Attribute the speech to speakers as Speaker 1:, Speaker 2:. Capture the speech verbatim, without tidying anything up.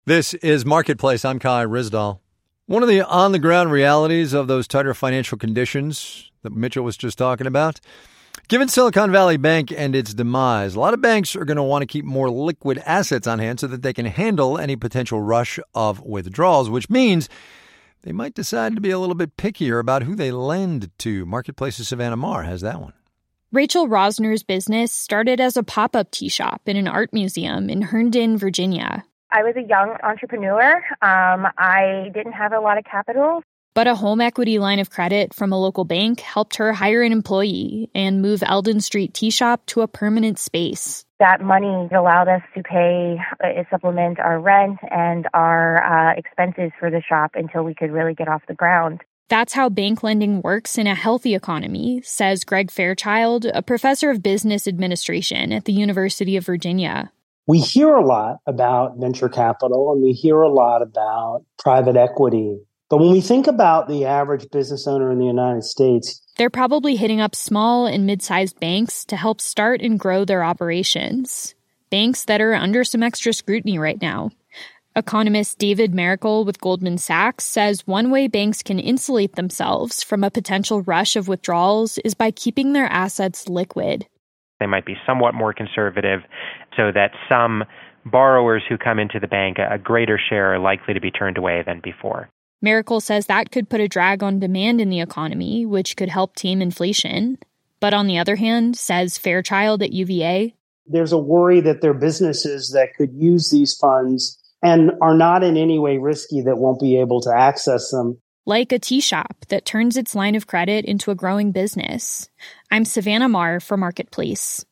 Speaker 1: This is Marketplace. I'm Kai Ryssdal. One of the on-the-ground realities of those tighter financial conditions that Mitchell was just talking about, given Silicon Valley Bank and its demise, a lot of banks are going to want to keep more liquid assets on hand so that they can handle any potential rush of withdrawals, which means they might decide to be a little bit pickier about who they lend to. Marketplace's Savannah Maher has that one.
Speaker 2: Rachel Rosner's business started as a pop-up tea shop in an art museum in Herndon, Virginia.
Speaker 3: I was a young entrepreneur. Um, I didn't have a lot of capital.
Speaker 2: But a home equity line of credit from a local bank helped her hire an employee and move Eldon Street Tea Shop to a permanent space.
Speaker 3: That money allowed us to pay, uh, supplement our rent and our uh, expenses for the shop until we could really get off the ground.
Speaker 2: That's how bank lending works in a healthy economy, says Greg Fairchild, a professor of business administration at the University of Virginia.
Speaker 4: We hear a lot about venture capital and we hear a lot about private equity. But when we think about the average business owner in the United States,
Speaker 2: they're probably hitting up small and mid-sized banks to help start and grow their operations. Banks that are under some extra scrutiny right now. Economist David Mericle with Goldman Sachs says one way banks can insulate themselves from a potential rush of withdrawals is by keeping their assets liquid.
Speaker 5: They might be somewhat more conservative so that some borrowers who come into the bank, a greater share are likely to be turned away than before.
Speaker 2: Mericle says that could put a drag on demand in the economy, which could help tame inflation. But on the other hand, says Fairchild at U V A,
Speaker 4: there's a worry that there are businesses that could use these funds and are not in any way risky that won't be able to access them.
Speaker 2: Like a tea shop that turns its line of credit into a growing business. I'm Savannah Maher for Marketplace.